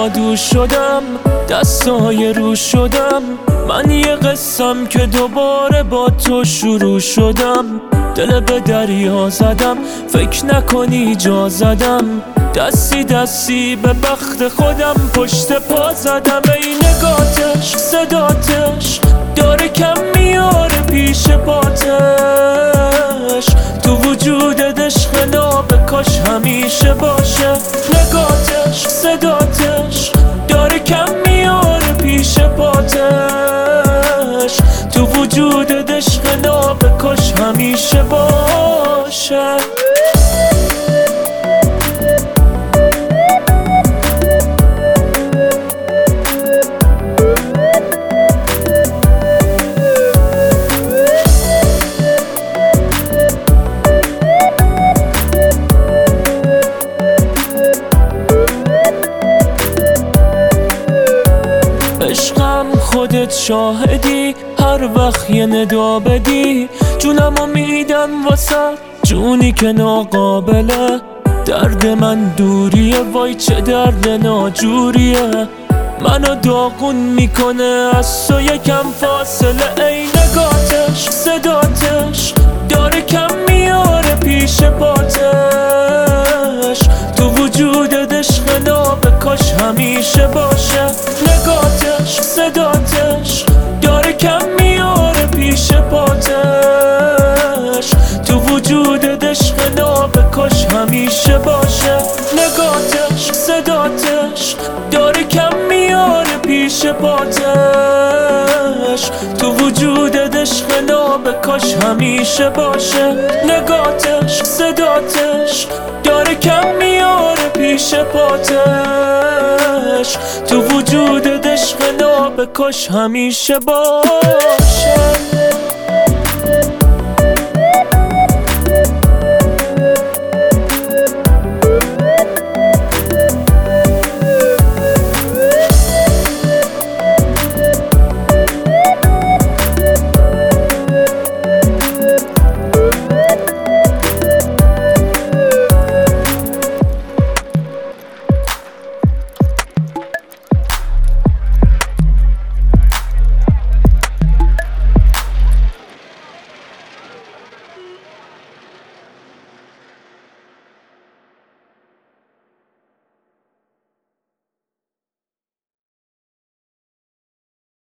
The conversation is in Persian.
دور شدم، دستای رو شدم. من یه قصم که دوباره با تو شروع شدم. دل به دریا زدم، فکر نکنی جا زدم. دستی دستی به بخت خودم پشت پا زدم. ای نگاتش صداتش داره کم میاره پیش پاتش. تو وجودت عشق ناب کاش همیشه باشه. نگاتش صداتش داره کم میاره پیش پاتش. تو وجودت عشق ناب کاش همیشه باشه. عشقم خودت شاهدی، هر وقت یه ندا بدی جونمو میدم واسه جونی که ناقابله. درد من دوریه، وای چه درد ناجوریه. منو داغون میکنه از تو یکم فاصله. ای نگاتش صداتش داره کم میاره پیش پاتش. تو وجودت عشق ناب کاش همیشه باشه. نگاتش صداتش داره کم میاره پیش پاتش. تو وجودت عشق ناب کاش همیشه باشه. نگاتش صداتش داره کم میاره پیش پاتش. تو وجودت عشق ناب کاش همیشه باشه. نگاتش صداتش داره کم میاره پیش پاتش. تو وجودت عشق ناب کاش همیشه باشه.